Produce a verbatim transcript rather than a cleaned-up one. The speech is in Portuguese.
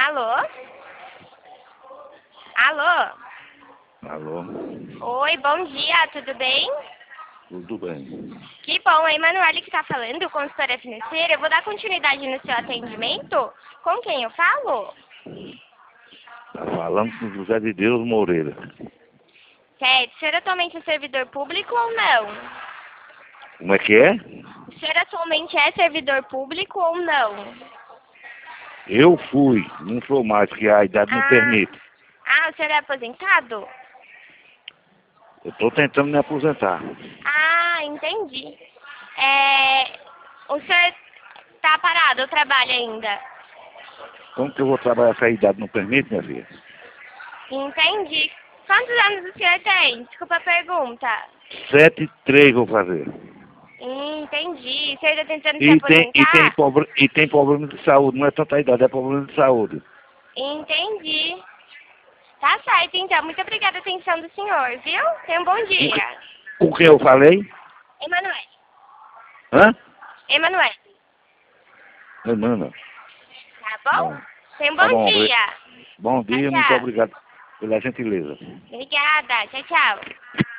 Alô? Alô? Alô? Oi, bom dia, tudo bem? Tudo bem. Que bom, é a Emanuele que está falando, consultora financeira. Eu vou dar continuidade no seu atendimento. Com quem eu falo? Tá falando com José de Deus Moreira. Certo, o senhor atualmente é servidor público ou não? Como é que é? O senhor atualmente é servidor público ou não? Eu fui, não sou mais, que a idade não Ah, permite. ah, o senhor é aposentado? Eu estou tentando me aposentar. Ah, entendi. É, o senhor está parado ou trabalha ainda? Como que eu vou trabalhar se a idade não permite, minha filha? Entendi. Quantos anos o senhor tem? Desculpa a pergunta. Sete e três vou fazer. Hum, entendi. O senhor está tentando se E tem, e, tem aposentar? pobre, e tem problema de saúde, não é tanta idade, é problema de saúde. Entendi. Tá certo, então. Muito obrigada pela atenção do senhor, viu? Tenha um bom Com que, dia. com que eu falei? Emanuele. Hã? Emanuele. Mano. Tá bom? Bom, Tenha um tá bom bom, obri- dia. bom Tchau, dia, muito tchau. obrigado pela gentileza. Obrigada. Tchau, tchau.